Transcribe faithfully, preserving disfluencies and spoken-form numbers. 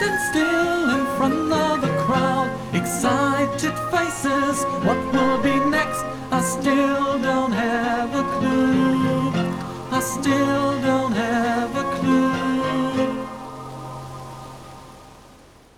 standing still in front of a crowd, excited faces, what will be next are still